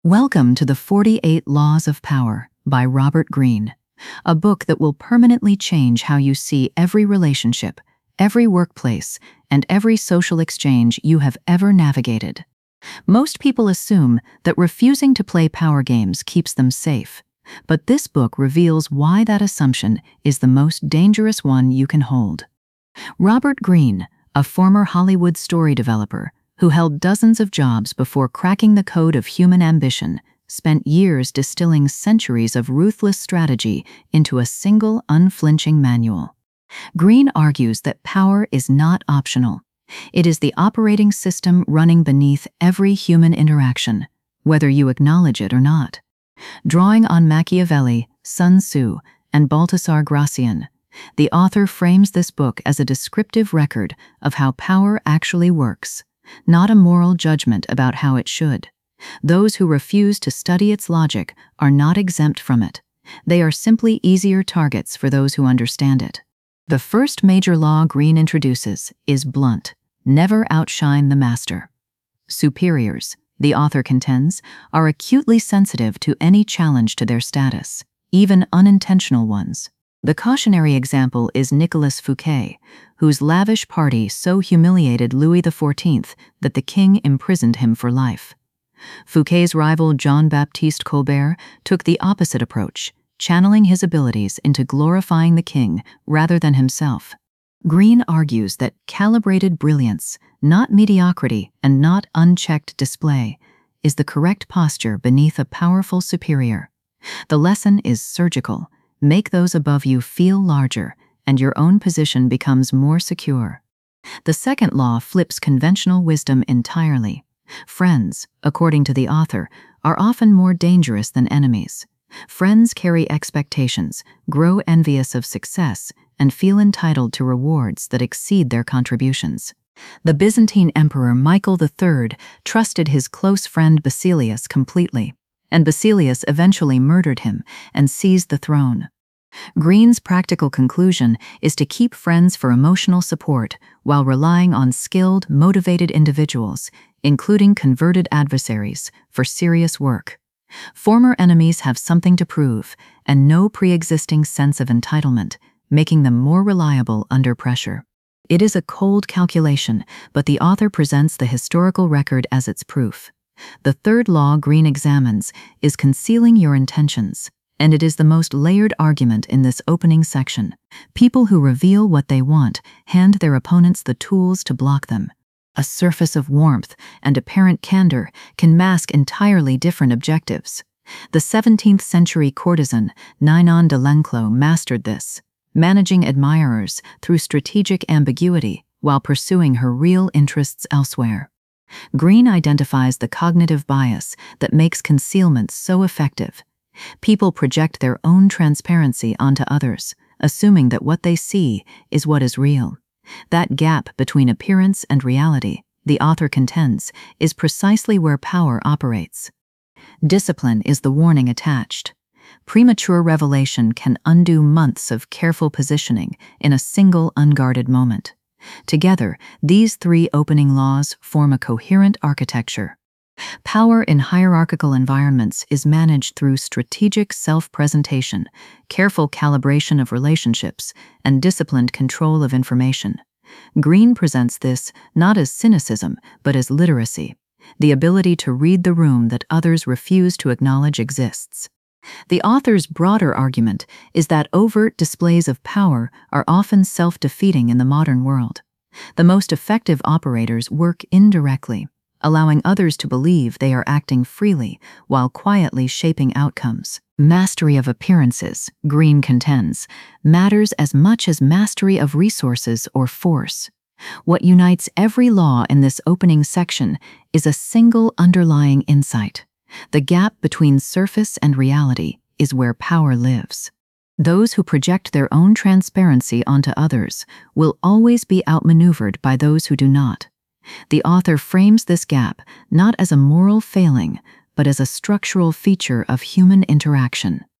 Welcome to the 48 Laws of Power by Robert Greene, a book that will permanently change how you see every relationship, every workplace, and every social exchange you have ever navigated. Most people assume that refusing to play power games keeps them safe, but this book reveals why that assumption is the most dangerous one you can hold. Robert Greene, a former Hollywood story developer, who held dozens of jobs before cracking the code of human ambition, spent years distilling centuries of ruthless strategy into a single, unflinching manual. Greene argues that power is not optional. It is the operating system running beneath every human interaction, whether you acknowledge it or not. Drawing on Machiavelli, Sun Tzu, and Baltasar Gracian, the author frames this book as a descriptive record of how power actually works, not a moral judgment about how it should. Those who refuse to study its logic are not exempt from it. They are simply easier targets for those who understand it. The first major law Greene introduces is blunt: never outshine the master. Superiors, the author contends, are acutely sensitive to any challenge to their status, even unintentional ones. The cautionary example is Nicolas Fouquet, whose lavish party so humiliated Louis XIV that the king imprisoned him for life. Fouquet's rival Jean-Baptiste Colbert took the opposite approach, channeling his abilities into glorifying the king rather than himself. Greene argues that calibrated brilliance, not mediocrity and not unchecked display, is the correct posture beneath a powerful superior. The lesson is surgical. Make those above you feel larger, and your own position becomes more secure. The second law flips conventional wisdom entirely. Friends, according to the author, are often more dangerous than enemies. Friends carry expectations, grow envious of success, and feel entitled to rewards that exceed their contributions. The Byzantine Emperor Michael III trusted his close friend Basilius completely, and Basilius eventually murdered him and seized the throne. Greene's practical conclusion is to keep friends for emotional support while relying on skilled, motivated individuals, including converted adversaries, for serious work. Former enemies have something to prove and no pre-existing sense of entitlement, making them more reliable under pressure. It is a cold calculation, but the author presents the historical record as its proof. The third law Greene examines is concealing your intentions, and it is the most layered argument in this opening section. People who reveal what they want hand their opponents the tools to block them. A surface of warmth and apparent candor can mask entirely different objectives. The 17th century courtesan Ninon de Lenclos mastered this, managing admirers through strategic ambiguity while pursuing her real interests elsewhere. Greene identifies the cognitive bias that makes concealment so effective. People project their own transparency onto others, assuming that what they see is what is real. That gap between appearance and reality, the author contends, is precisely where power operates. Discipline is the warning attached. Premature revelation can undo months of careful positioning in a single unguarded moment. Together, these three opening laws form a coherent architecture. Power in hierarchical environments is managed through strategic self-presentation, careful calibration of relationships, and disciplined control of information. Greene presents this not as cynicism, but as literacy, the ability to read the room that others refuse to acknowledge exists. The author's broader argument is that overt displays of power are often self-defeating in the modern world. The most effective operators work indirectly, allowing others to believe they are acting freely while quietly shaping outcomes. Mastery of appearances, Greene contends, matters as much as mastery of resources or force. What unites every law in this opening section is a single underlying insight. The gap between surface and reality is where power lives. Those who project their own transparency onto others will always be outmaneuvered by those who do not. The author frames this gap not as a moral failing, but as a structural feature of human interaction.